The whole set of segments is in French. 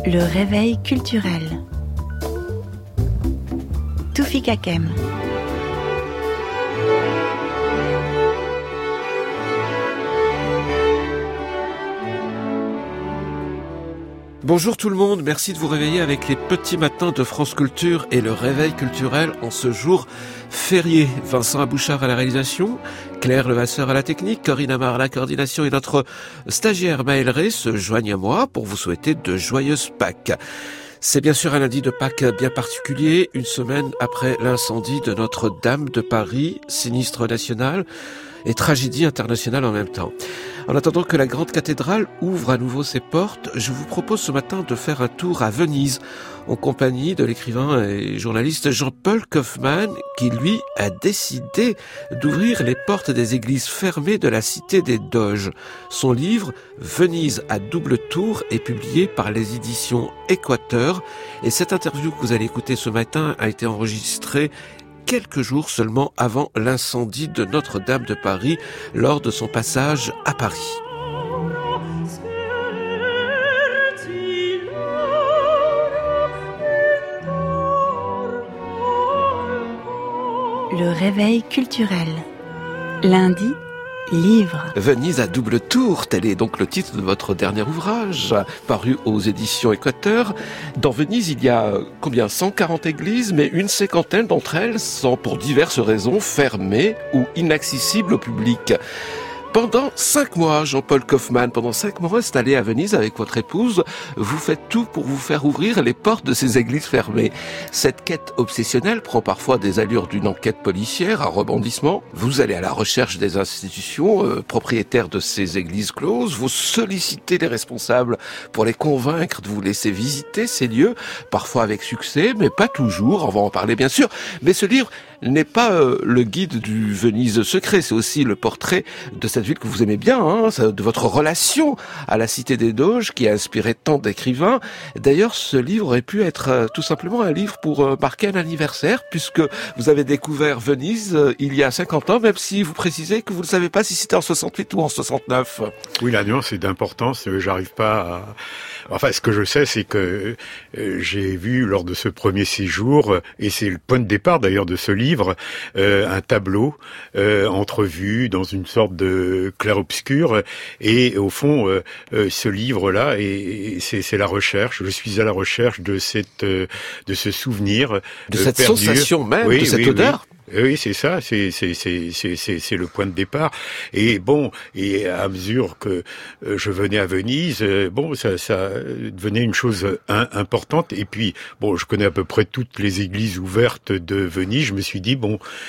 Le réveil culturel. Toufik Hakem. Bonjour tout le monde, merci de vous réveiller avec les petits matins de France Culture et le réveil culturel en ce jour férié. Vincent Abouchard à la réalisation, Claire Levasseur à la technique, Corinne Amar à la coordination et notre stagiaire Maël Rey se joignent à moi pour vous souhaiter de joyeuses Pâques. C'est bien sûr un lundi de Pâques bien particulier, une semaine après l'incendie de Notre-Dame de Paris, sinistre national et tragédie internationale en même temps. En attendant que la grande cathédrale ouvre à nouveau ses portes, je vous propose ce matin de faire un tour à Venise, en compagnie de l'écrivain et journaliste Jean-Paul Kaufmann, qui lui a décidé d'ouvrir les portes des églises fermées de la cité des Doges. Son livre « Venise à double tour » est publié par les éditions Équateur, et cette interview que vous allez écouter ce matin a été enregistrée quelques jours seulement avant l'incendie de Notre-Dame de Paris lors de son passage à Paris. Le réveil culturel. Lundi, livre. Venise à double tour, tel est donc le titre de votre dernier ouvrage, paru aux éditions Équateur. Dans Venise, il y a 140 églises, mais une cinquantaine d'entre elles sont pour diverses raisons fermées ou inaccessibles au public. Pendant 5 mois, Jean-Paul Kaufmann, pendant 5 mois installé à Venise avec votre épouse, vous faites tout pour vous faire ouvrir les portes de ces églises fermées. Cette quête obsessionnelle prend parfois des allures d'une enquête policière, un rebondissement. Vous allez à la recherche des institutions propriétaires de ces églises closes. Vous sollicitez les responsables pour les convaincre de vous laisser visiter ces lieux, parfois avec succès, mais pas toujours. On va en parler bien sûr. Mais ce livre n'est pas le guide du Venise secret, c'est aussi le portrait de cette ville que vous aimez bien, de votre relation à la cité des Doges qui a inspiré tant d'écrivains. D'ailleurs, ce livre aurait pu être tout simplement un livre pour marquer un anniversaire, puisque vous avez découvert Venise il y a 50 ans, même si vous précisez que vous ne savez pas si c'était en 68 ou en 69. Oui, la nuance est d'importance, j'arrive pas à... Enfin, ce que je sais, c'est que j'ai vu lors de ce premier séjour, et c'est le point de départ d'ailleurs de ce livre, un tableau entrevu dans une sorte de clair-obscur, et au fond, ce livre-là, c'est la recherche. Je suis à la recherche de ce souvenir, de cette perdu. Sensation même, oui, de cette oui, odeur. Oui. Oui, c'est ça, c'est le point de départ. Et bon, et à mesure que je venais à Venise, ça devenait une chose importante. Et puis, bon, je connais à peu près toutes les églises ouvertes de Venise. Je me suis dit,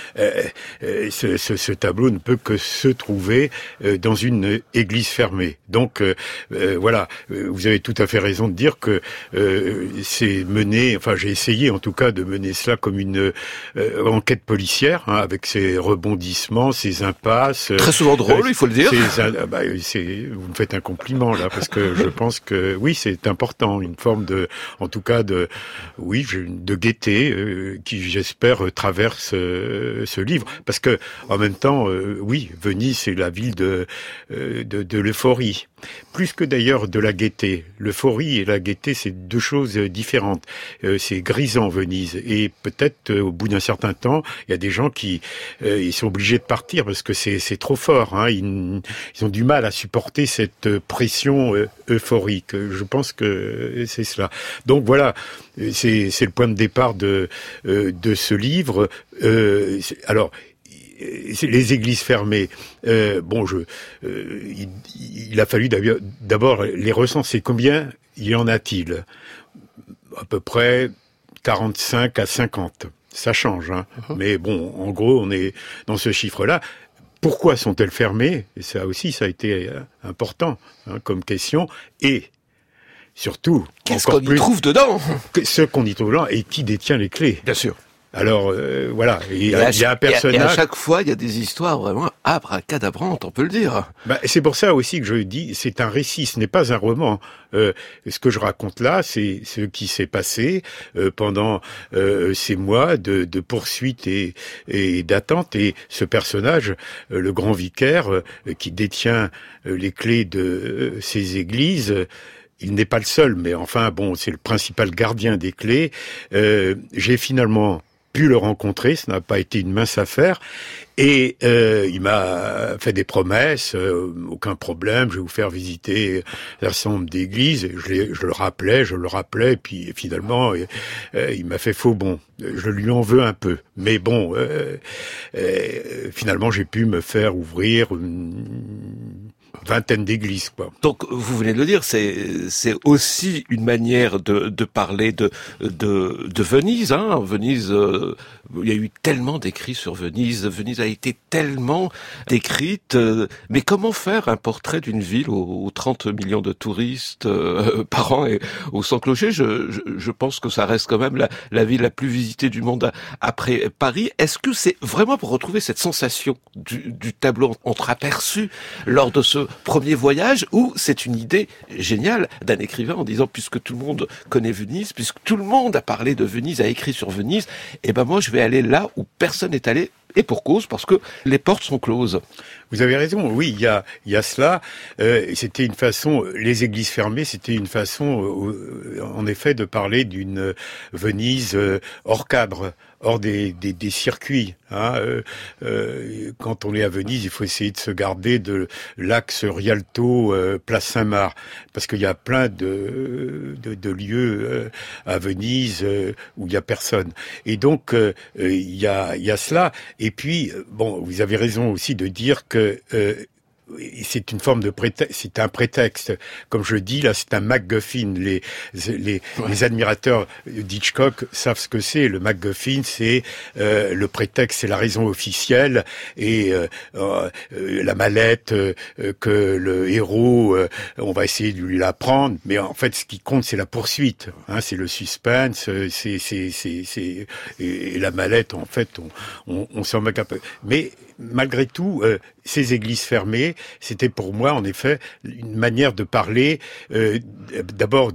ce tableau ne peut que se trouver dans une église fermée. Donc, voilà, vous avez tout à fait raison de dire que j'ai essayé en tout cas de mener cela comme une enquête policière. Avec ses rebondissements, ses impasses. Très souvent drôle, il faut le dire. Vous me faites un compliment là, parce que je pense que oui, c'est important, une forme de gaieté qui, j'espère, traverse ce livre, parce que en même temps, Venise, c'est la ville de l'euphorie, plus que d'ailleurs de la gaieté. L'euphorie et la gaieté, c'est deux choses différentes. C'est grisant Venise, et peut-être au bout d'un certain temps, il y a des gens qui ils sont obligés de partir parce que c'est trop fort. Ils ont du mal à supporter cette pression euphorique. Je pense que c'est cela. Donc voilà, c'est le point de départ de ce livre. Alors, les églises fermées, il a fallu d'abord les recenser. Combien y en a-t-il? À peu près 45 à 50. Ça change, Mais bon, en gros, on est dans ce chiffre-là. Pourquoi sont-elles fermées? Et ça aussi, ça a été important comme question. Et surtout, qu'est-ce qu'on y trouve dedans? Ce qu'on y trouve dedans et qui détient les clés. Bien sûr. Alors, voilà, il y a un personnage... Et à chaque fois, il y a des histoires vraiment abracadabrantes, on peut le dire. C'est pour ça aussi que je dis, c'est un récit, ce n'est pas un roman. Ce que je raconte là, c'est ce qui s'est passé pendant ces mois de poursuite et d'attente. Et ce personnage, le grand vicaire, qui détient les clés de ces églises, il n'est pas le seul, mais enfin bon, c'est le principal gardien des clés. J'ai finalement pu le rencontrer, ça n'a pas été une mince affaire, et il m'a fait des promesses, aucun problème, je vais vous faire visiter un certain nombre d'églises, et je le rappelais, et puis finalement, il m'a fait faux bond. Je lui en veux un peu, mais bon, finalement, j'ai pu me faire ouvrir une vingtaine d'églises, quoi. Donc, vous venez de le dire, c'est aussi une manière de parler de Venise, hein. Venise, il y a eu tellement d'écrits sur Venise. Venise a été tellement décrite. Mais comment faire un portrait d'une ville aux 30 millions de touristes par an et aux 100 clochers? Je pense que ça reste quand même la ville la plus visitée du monde après Paris. Est-ce que c'est vraiment pour retrouver cette sensation du tableau entreaperçu lors de ce premier voyage, ou c'est une idée géniale d'un écrivain en disant, puisque tout le monde connaît Venise, puisque tout le monde a parlé de Venise, a écrit sur Venise, et ben moi je vais aller là où personne n'est allé, et pour cause, parce que les portes sont closes. Vous avez raison, oui, il y a cela. C'était une façon, les églises fermées, c'était une façon, en effet, de parler d'une Venise hors cadre, hors des circuits. Hein. Quand on est à Venise, il faut essayer de se garder de l'axe Rialto, place Saint-Marc, parce qu'il y a plein de lieux à Venise où il y a personne. Et donc il y a cela. Et puis bon, vous avez raison aussi de dire que c'est une forme de prétexte, c'est un prétexte. Comme je le dis, là, c'est un MacGuffin. Les admirateurs d'Hitchcock savent ce que c'est. Le MacGuffin, c'est le prétexte, c'est la raison officielle, et la mallette que le héros, on va essayer de lui la prendre, mais en fait, ce qui compte, c'est la poursuite. Hein, c'est le suspense, et la mallette, en fait, on s'en moque un peu. Mais malgré tout, ces églises fermées, c'était pour moi, en effet, une manière de parler d'abord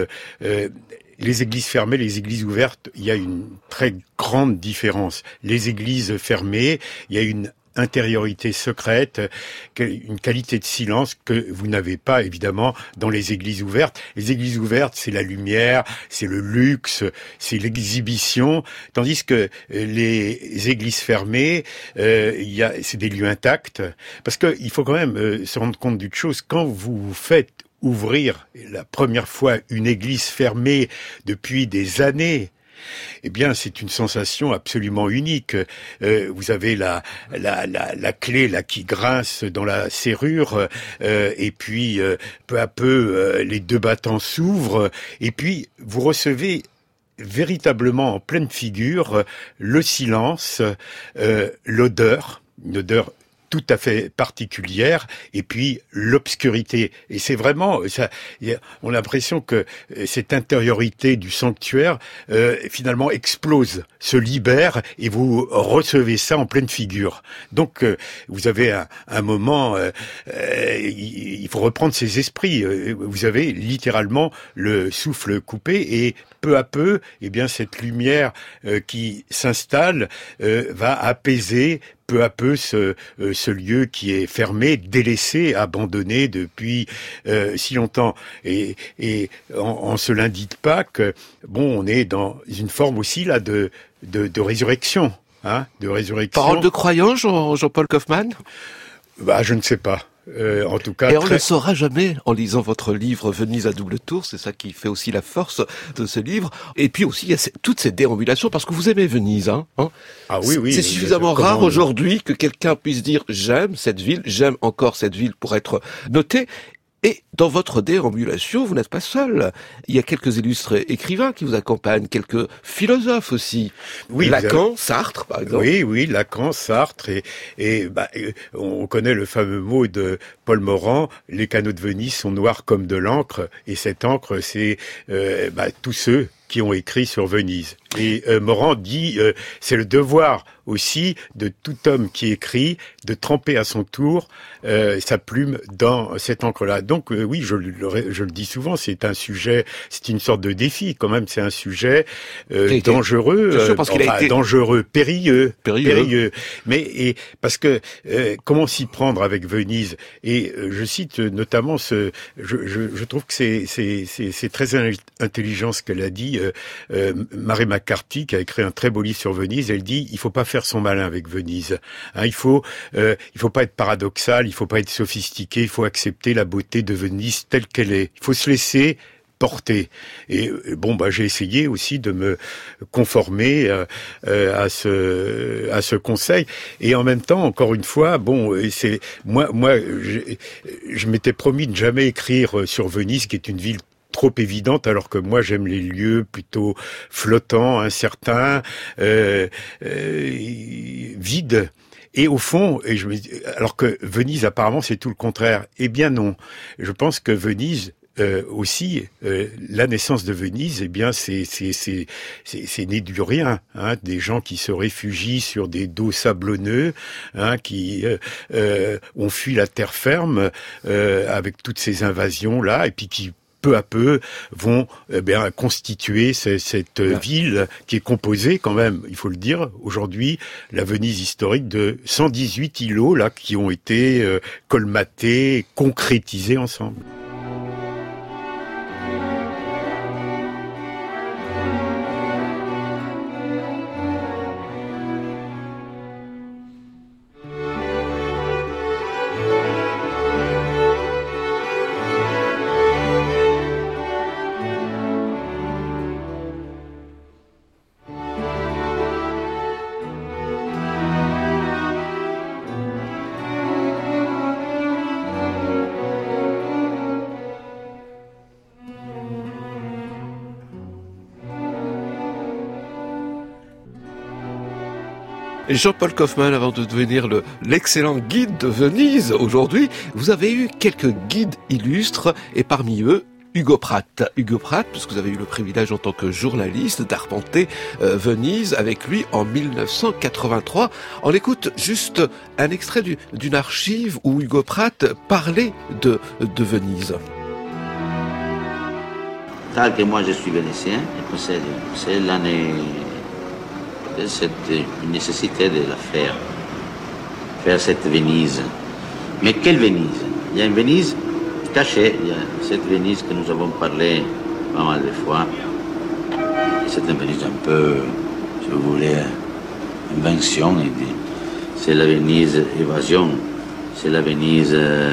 les églises fermées, les églises ouvertes, il y a une très grande différence. Les églises fermées, il y a une intériorité secrète, une qualité de silence que vous n'avez pas, évidemment, dans les églises ouvertes. Les églises ouvertes, c'est la lumière, c'est le luxe, c'est l'exhibition, tandis que les églises fermées, c'est des lieux intacts. Parce que il faut quand même se rendre compte d'une chose, quand vous faites ouvrir la première fois une église fermée depuis des années, eh bien, c'est une sensation absolument unique. Vous avez la clé là qui grince dans la serrure, et puis peu à peu les deux battants s'ouvrent, et puis vous recevez véritablement en pleine figure le silence, l'odeur, une odeur tout à fait particulière, et puis l'obscurité. Et c'est vraiment, on a l'impression que cette intériorité du sanctuaire finalement explose, se libère, et vous recevez ça en pleine figure. Donc vous avez un moment, il faut reprendre ses esprits. Vous avez littéralement le souffle coupé, et peu à peu, eh bien cette lumière qui s'installe va apaiser peu à peu ce lieu qui est fermé, délaissé, abandonné depuis si longtemps. Et en ce lundi de Pâques, bon, on est dans une forme aussi là de résurrection, hein, de résurrection. Parole de croyant, Jean-Paul Kaufmann? Bah, je ne sais pas. En tout cas, et on ne le saura jamais en lisant votre livre Venise à double tour, c'est ça qui fait aussi la force de ce livre. Et puis aussi, il y a toutes ces déambulations, parce que vous aimez Venise, hein. Ah oui, oui. C'est suffisamment rare aujourd'hui que quelqu'un puisse dire j'aime cette ville, j'aime encore cette ville pour être noté. Et dans votre déambulation, vous n'êtes pas seul. Il y a quelques illustres écrivains qui vous accompagnent, quelques philosophes aussi. Oui, Lacan, Sartre, par exemple. Oui, Lacan, Sartre, et on connaît le fameux mot de Paul Morand, les canaux de Venise sont noirs comme de l'encre, et cette encre, c'est tous ceux qui ont écrit sur Venise. Et Morand dit, c'est le devoir aussi de tout homme qui écrit de tremper à son tour sa plume dans cette encre-là. Donc oui, je le dis souvent, c'est un sujet, c'est une sorte de défi quand même, c'est un sujet dangereux, dangereux, périlleux. Mais parce que comment s'y prendre avec Venise? Et je cite notamment je trouve que c'est très intelligent ce qu'elle a dit, Mary McCarthy, qui a écrit un très beau livre sur Venise. Elle dit il faut pas faire son malin avec Venise. Hein, il faut pas être paradoxal, il faut pas être sophistiqué, il faut accepter la beauté de Venise telle qu'elle est. Il faut se laisser porter. Et j'ai essayé aussi de me conformer à ce conseil. Et en même temps, encore une fois, c'est moi je m'étais promis de jamais écrire sur Venise, qui est une ville trop évidente, alors que moi j'aime les lieux plutôt flottants, incertains, vides. Et au fond, alors que Venise apparemment c'est tout le contraire. Eh bien non. Je pense que Venise aussi, la naissance de Venise, eh bien, c'est né du rien, hein, des gens qui se réfugient sur des dos sablonneux, hein, qui ont fui la terre ferme avec toutes ces invasions là, et puis qui peu à peu vont constituer cette ville qui est composée quand même, il faut le dire, aujourd'hui, la Venise historique de 118 îlots là qui ont été colmatés, concrétisés ensemble. Jean-Paul Kaufmann, avant de devenir l'excellent guide de Venise aujourd'hui, vous avez eu quelques guides illustres et parmi eux, Hugo Pratt. Hugo Pratt, puisque vous avez eu le privilège en tant que journaliste d'arpenter Venise avec lui en 1983. On écoute juste un extrait d'une archive où Hugo Pratt parlait de Venise. Tel que moi je suis vénitien, c'est l'année... C'est une nécessité de la faire cette Venise. Mais quelle Venise? Il y a une Venise cachée, il y a cette Venise que nous avons parlé pas mal de fois. C'est une Venise un peu, si vous voulez, invention. C'est la Venise évasion, c'est la Venise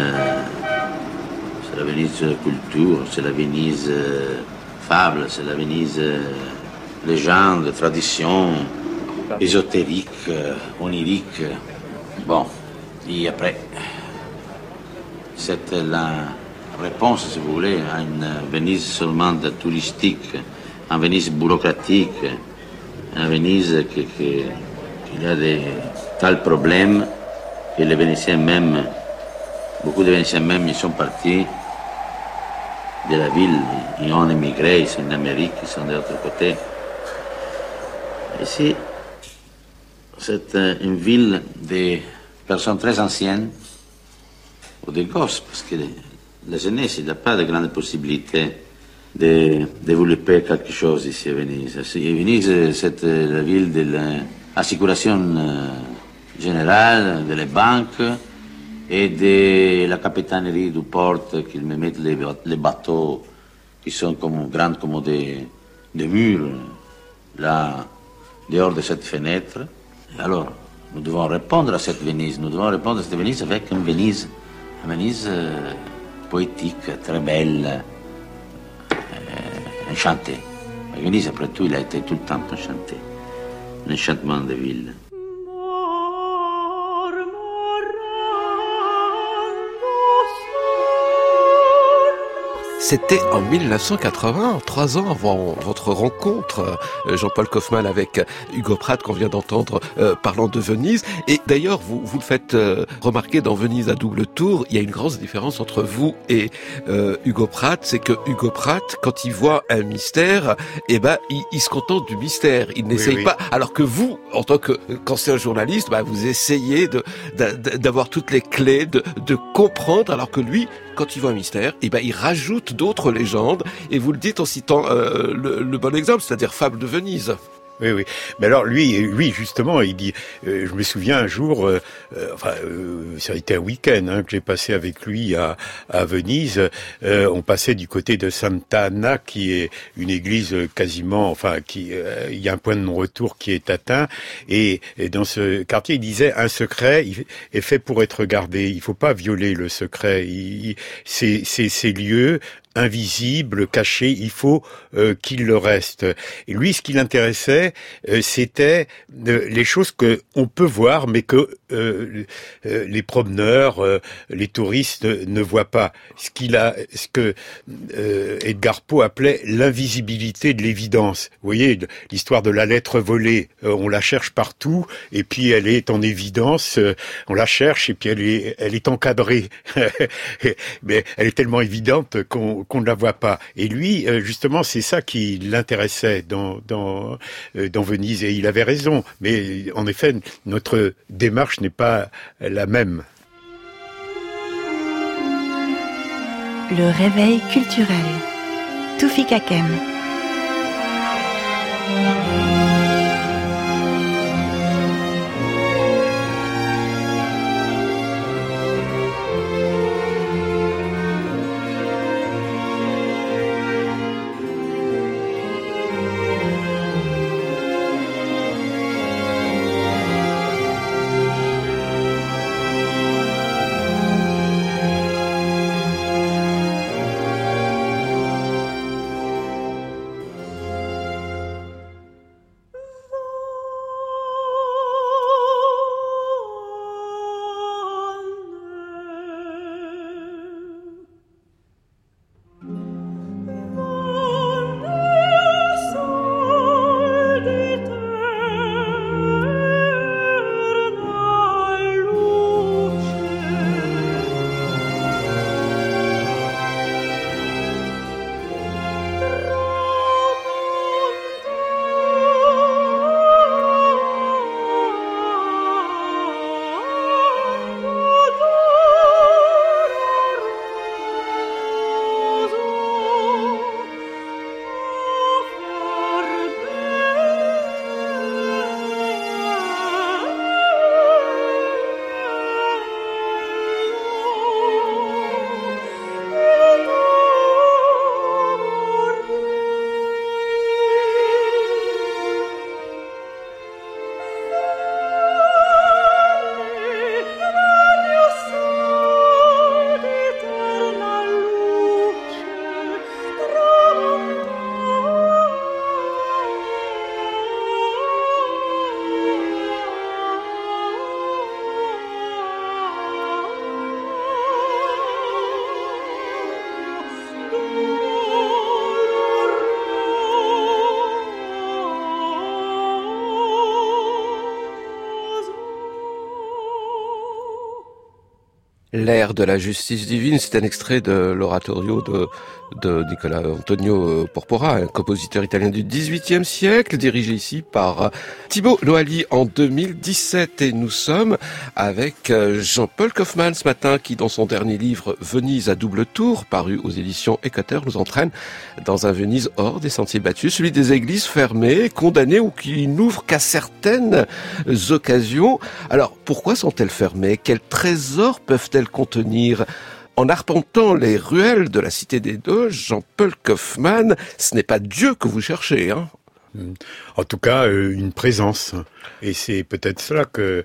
culture, c'est la Venise fable, c'est la Venise légende, tradition, ésotérique, onirique. Bon, et après, c'est la réponse, si vous voulez, à une Venise seulement touristique, une Venise bureaucratique, une Venise qui a des tels problèmes que les Vénitiens même, beaucoup de Vénitiens même, ils sont partis de la ville, ils ont émigré, ils sont en Amérique, ils sont de l'autre côté. Ici, c'est une ville de personnes très anciennes, ou des gosses, parce que la jeunesse, il n'a pas de grandes possibilités de développer quelque chose ici à Venise. Venise, c'est la ville de l'assécuration générale, des banques et de la capitainerie du port qui me mettent les bateaux qui sont grands comme des murs, là, dehors de cette fenêtre. Alors, nous devons répondre à cette Venise. Nous devons répondre à cette Venise avec une Venise poétique, très belle, enchantée. La Venise, après tout, il a été tout le temps enchanté. L'enchantement de ville. C'était en 1980, 3 ans avant votre rencontre, Jean-Paul Kaufmann, avec Hugo Pratt, qu'on vient d'entendre parlant de Venise. Et d'ailleurs, vous le faites remarquer dans Venise à double tour, il y a une grande différence entre vous et Hugo Pratt. C'est que Hugo Pratt, quand il voit un mystère, il se contente du mystère. Il n'essaye pas. Alors que vous, en tant qu'ancien journaliste, vous essayez d'avoir toutes les clés, de comprendre, alors que lui, quand il voit un mystère, il rajoute d'autres légendes, et vous le dites en citant le bon exemple, c'est-à-dire Fable de Venise. Oui. Mais alors lui justement, il dit, je me souviens un jour, ça a été un week-end que j'ai passé avec lui à Venise. On passait du côté de Santa Anna, qui est une église quasiment, il y a un point de non-retour qui est atteint. Et dans ce quartier, il disait, un secret est fait pour être gardé. Il faut pas violer le secret. Ces lieux invisible, caché, il faut qu'il le reste. Et lui, ce qui l'intéressait, c'était les choses que on peut voir, mais que les promeneurs, les touristes ne voient pas. Ce que Edgar Poe appelait l'invisibilité de l'évidence. Vous voyez, l'histoire de la lettre volée, on la cherche partout, et puis elle est en évidence, on la cherche, et puis elle est encadrée. Mais elle est tellement évidente qu'on ne la voit pas. Et lui, justement, c'est ça qui l'intéressait dans Venise, et il avait raison. Mais en effet, notre démarche n'est pas la même. Le réveil culturel. Toufik Hakem. L'ère de la justice divine, c'est un extrait de l'oratorio de Nicola Antonio Porpora, un compositeur italien du XVIIIe siècle, dirigé ici par Thibaut Loali en 2017. Et nous sommes avec Jean-Paul Kaufmann ce matin, qui dans son dernier livre Venise à double tour, paru aux éditions Équateur, nous entraîne dans un Venise hors des sentiers battus, celui des églises fermées, condamnées ou qui n'ouvrent qu'à certaines occasions. Alors, pourquoi sont-elles fermées? Quels trésors peuvent-elles contenir? En arpentant les ruelles de la Cité des Doges, Jean-Paul Kaufmann, ce n'est pas Dieu que vous cherchez, hein? En tout cas, une présence. Et c'est peut-être cela que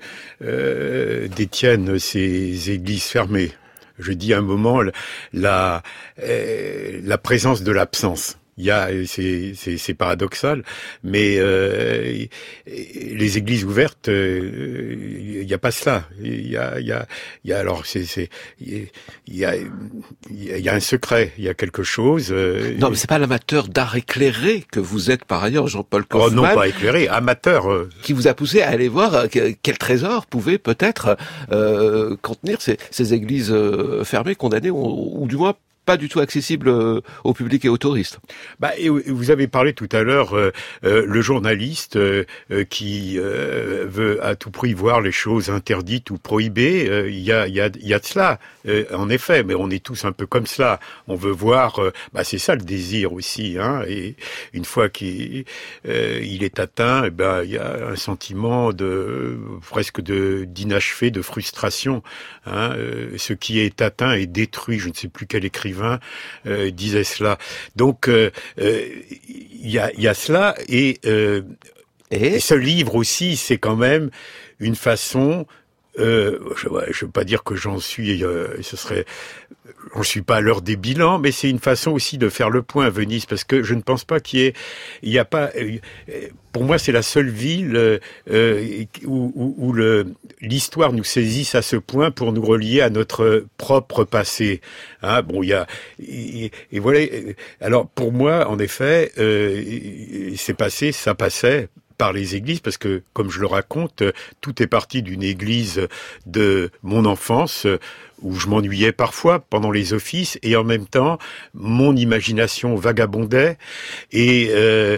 détiennent ces églises fermées. Je dis à un moment la présence de l'absence. c'est paradoxal, mais les églises ouvertes, il y a pas cela. Il y a alors il y a un secret, il y a quelque chose. Non, mais c'est pas l'amateur d'art éclairé que vous êtes par ailleurs, Jean-Paul Kaufmann. Oh non, pas éclairé, amateur. Qui vous a poussé à aller voir quel trésor pouvait peut-être contenir ces églises fermées, condamnées, ou du moins pas du tout accessible au public et aux touristes. Et vous avez parlé tout à l'heure le journaliste qui veut à tout prix voir les choses interdites ou prohibées. Il y a de cela, en effet, mais on est tous un peu comme cela. On veut voir. C'est ça le désir aussi, hein. Et une fois qu'il est atteint, il y a un sentiment presque d'inachevé, de frustration. Hein. Ce qui est atteint est détruit. Je ne sais plus quel écrivain disait cela. Donc il y a cela et ce livre aussi, c'est quand même une façon. Je veux pas dire que j'en suis, j'en suis pas à l'heure des bilans, mais c'est une façon aussi de faire le point à Venise, parce que je ne pense pas il y a pas. Pour moi, c'est la seule ville où l'histoire nous saisisse à ce point pour nous relier à notre propre passé. Hein, et voilà. Alors pour moi, en effet, ça passait par les églises, parce que, comme je le raconte, tout est parti d'une église de mon enfance, où je m'ennuyais parfois pendant les offices, et en même temps, mon imagination vagabondait, et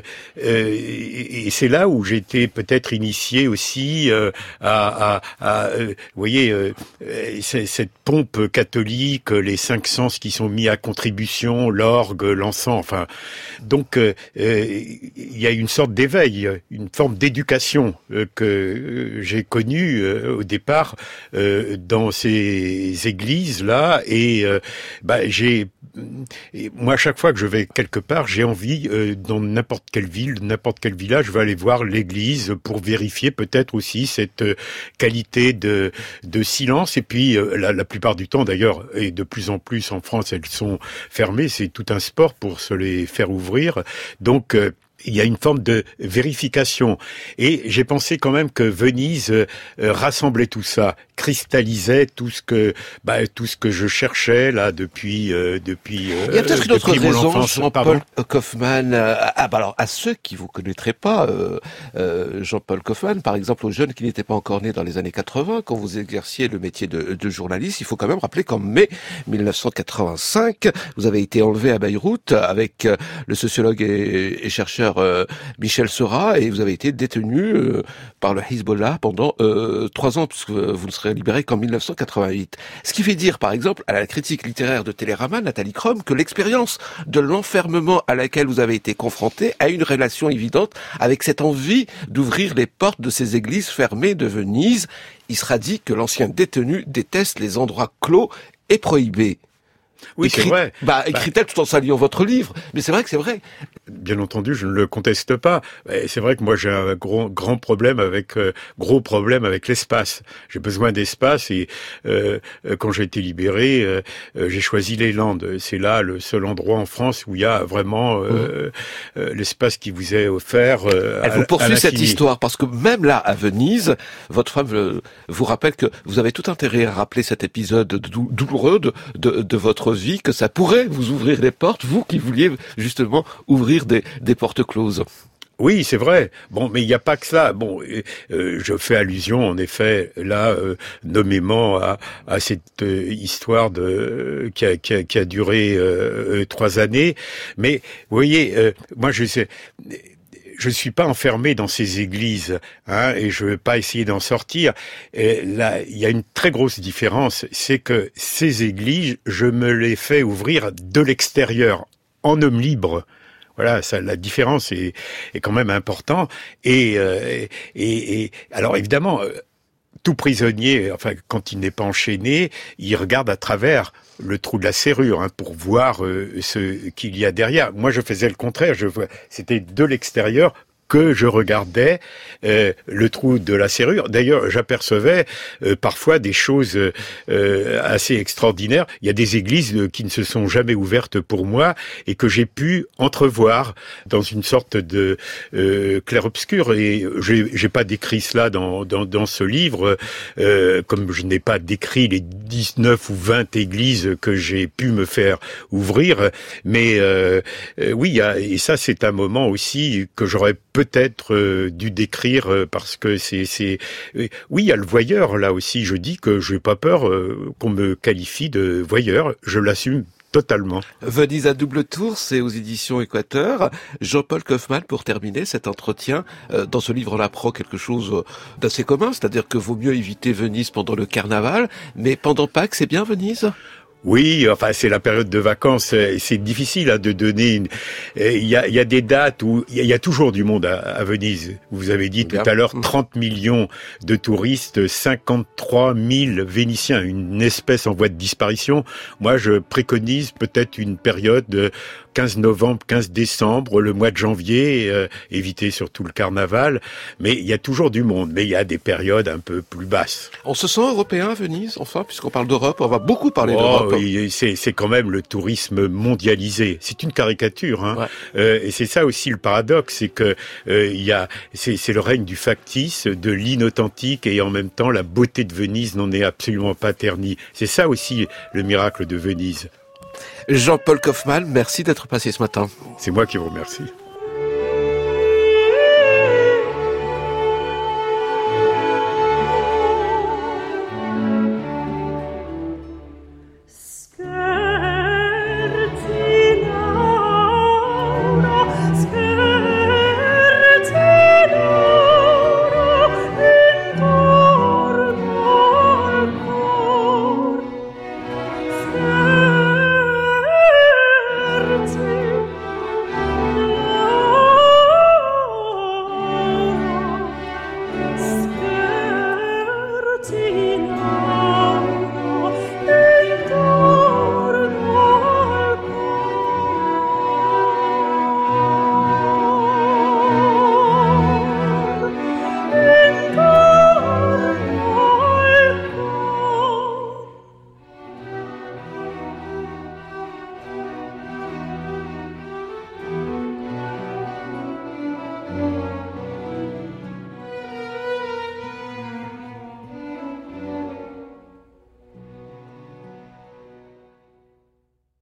c'est là où j'étais peut-être initié aussi vous voyez, cette pompe catholique, les 5 sens qui sont mis à contribution, l'orgue, l'encens, enfin, donc il y a une sorte d'éveil, une forme d'éducation que j'ai connue au départ dans ces églises là, et moi, chaque fois que je vais quelque part, j'ai envie, dans n'importe quelle ville, n'importe quel village, je vais aller voir l'église pour vérifier peut-être aussi cette qualité de silence. Et puis, la plupart du temps, d'ailleurs, et de plus en plus en France, elles sont fermées. C'est tout un sport pour se les faire ouvrir. Donc, il y a une forme de vérification. Et j'ai pensé quand même que Venise rassemblait tout ça, cristallisait tout ce que je cherchais là depuis il y a peut-être une autre raison, Jean-Paul Kaufmann. Alors, à ceux qui vous connaîtraient pas, Jean-Paul Kaufmann, par exemple, aux jeunes qui n'étaient pas encore nés dans les années 80, quand vous exerciez le métier de journaliste, il faut quand même rappeler qu'en mai 1985, vous avez été enlevé à Beyrouth avec le sociologue et chercheur Michel Seurat, et vous avez été détenu par le Hezbollah pendant 3 ans, puisque vous ne serez libéré qu'en 1988. Ce qui fait dire, par exemple, à la critique littéraire de Télérama, Nathalie Crom, que l'expérience de l'enfermement à laquelle vous avez été confronté a une relation évidente avec cette envie d'ouvrir les portes de ces églises fermées de Venise. Il sera dit que l'ancien détenu déteste les endroits clos et prohibés. Oui, c'est vrai. Écrit-elle tout en saluant votre livre. Mais c'est vrai que c'est vrai. Bien entendu, je ne le conteste pas. C'est vrai que moi, j'ai un gros problème avec l'espace. J'ai besoin d'espace, et quand j'ai été libéré, j'ai choisi les Landes. C'est là le seul endroit en France où il y a vraiment l'espace qui vous est offert. Elle vous poursuit cette histoire, parce que même là, à Venise, votre femme vous rappelle que vous avez tout intérêt à rappeler cet épisode douloureux de votre vie, que ça pourrait vous ouvrir les portes, vous qui vouliez justement ouvrir des portes closes. Oui, c'est vrai. Bon, mais il n'y a pas que ça. Bon, je fais allusion, en effet, là, nommément à cette histoire qui a duré 3 années. Mais, vous voyez, moi, je suis pas enfermé dans ces églises, hein, et je veux pas essayer d'en sortir. Et là, il y a une très grosse différence, c'est que ces églises, je me les fais ouvrir de l'extérieur, en homme libre. Voilà, ça, la différence est quand même importante. Et alors évidemment, tout prisonnier, enfin, quand il n'est pas enchaîné, il regarde à travers le trou de la serrure, hein, pour voir ce qu'il y a derrière. Moi, je faisais le contraire. C'était de l'extérieur que je regardais le trou de la serrure. D'ailleurs, j'apercevais parfois des choses assez extraordinaires. Il y a des églises qui ne se sont jamais ouvertes pour moi et que j'ai pu entrevoir dans une sorte de clair-obscur. Et j'ai pas décrit cela dans ce livre, comme je n'ai pas décrit les 19 ou 20 églises que j'ai pu me faire ouvrir. Mais oui, et ça c'est un moment aussi que j'aurais peut-être dû décrire parce que oui, il y a le voyeur là aussi. Je dis que je n'ai pas peur qu'on me qualifie de voyeur. Je l'assume totalement. Venise à double tour, c'est aux éditions Équateur. Jean-Paul Kaufmann, pour terminer cet entretien, dans ce livre on apprend quelque chose d'assez commun, c'est-à-dire que vaut mieux éviter Venise pendant le carnaval, mais pendant Pâques, c'est bien Venise ? Oui, enfin c'est la période de vacances, c'est difficile de donner il y a des dates où il y a toujours du monde à Venise. Vous avez dit tout à l'heure 30 millions de touristes, 53 000 Vénitiens, une espèce en voie de disparition. Moi je préconise peut-être une période de 15 novembre, 15 décembre, le mois de janvier, éviter surtout le carnaval, mais il y a toujours du monde, mais il y a des périodes un peu plus basses. On se sent européen à Venise, enfin, puisqu'on parle d'Europe, on va beaucoup parler d'Europe. Oui, c'est quand même le tourisme mondialisé. C'est une caricature, hein. Ouais. Et c'est ça aussi le paradoxe, c'est que c'est le règne du factice, de l'inauthentique, et en même temps la beauté de Venise n'en est absolument pas ternie. C'est ça aussi le miracle de Venise. Jean-Paul Kaufmann, merci d'être passé ce matin. C'est moi qui vous remercie. Tina